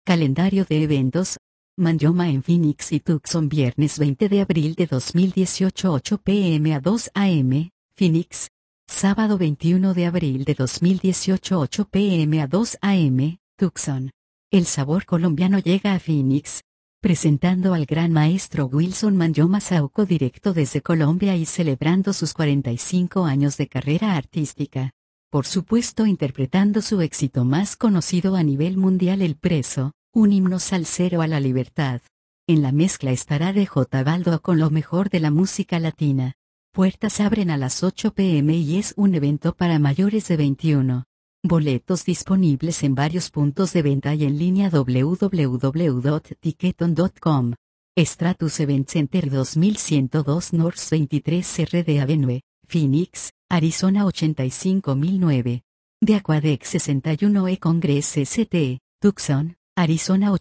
Calendario de eventos. Manyoma en Phoenix y Tucson viernes 20 de abril de 2018 8 p.m. a 2 a.m., Phoenix. Sábado 21 de abril de 2018 8 p.m. a 2 a.m., Tucson. El sabor colombiano llega a Phoenix, presentando al gran maestro Wilson Manyoma Sauco directo desde Colombia y celebrando sus 45 años de carrera artística. Por supuesto interpretando su éxito más conocido a nivel mundial El Preso, un himno salsero a la libertad. En la mezcla estará DJ Baldo con lo mejor de la música latina. Puertas abren a las 8 p.m. y es un evento para mayores de 21. Boletos disponibles en varios puntos de venta y en línea www.ticketon.com. Stratus Event Center 2102 North 23 RD Avenue, Phoenix, Arizona 85009. De Aquadex 61E Congress St. Tucson, Arizona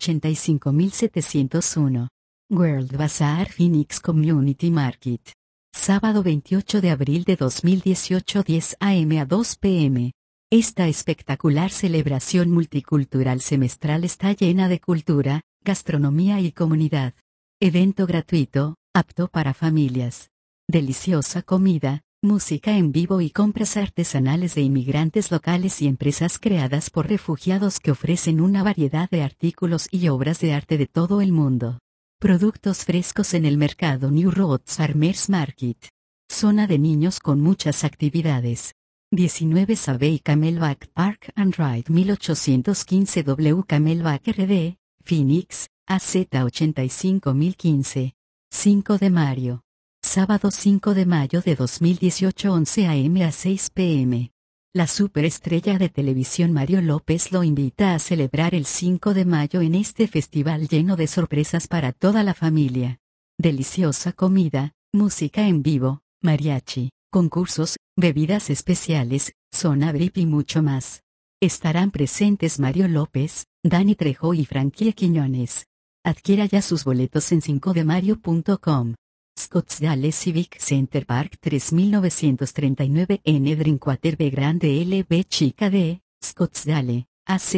85701. World Bazaar Phoenix Community Market. Sábado 28 de abril de 2018 10 a.m. a 2 p.m. Esta espectacular celebración multicultural semestral está llena de cultura, gastronomía y comunidad. Evento gratuito, apto para familias. Deliciosa comida, música en vivo y compras artesanales de inmigrantes locales y empresas creadas por refugiados que ofrecen una variedad de artículos y obras de arte de todo el mundo. Productos frescos en el mercado New Roads Farmers Market. Zona de niños con muchas actividades. 19 Savvey Camelback Park and Ride 1815 W Camelback RD, Phoenix, AZ 85015. 5 de mayo. Sábado 5 de mayo de 2018 11 a.m. a 6 p.m. La superestrella de televisión Mario López lo invita a celebrar el 5 de mayo en este festival lleno de sorpresas para toda la familia. Deliciosa comida, música en vivo, mariachi, concursos, bebidas especiales, zona VIP y mucho más. Estarán presentes Mario López, Dani Trejo y Frankie Quiñones. Adquiera ya sus boletos en 5demario.com. Scottsdale Civic Center Park 3939 N Drinkwater B Grande LB Chica D, Scottsdale, AZ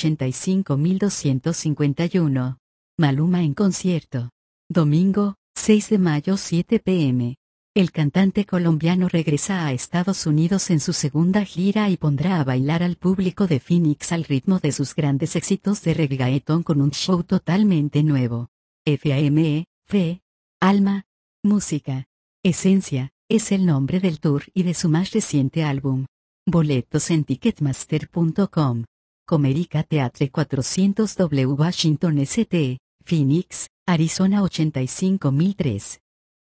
85251. Maluma en concierto. Domingo, 6 de mayo 7 p.m. El cantante colombiano regresa a Estados Unidos en su segunda gira y pondrá a bailar al público de Phoenix al ritmo de sus grandes éxitos de reggaeton con un show totalmente nuevo. FAME, Fe, Alma, Música, Esencia, es el nombre del tour y de su más reciente álbum. Boletos en Ticketmaster.com. Comerica Theatre 400 W Washington St., Phoenix, Arizona 85003.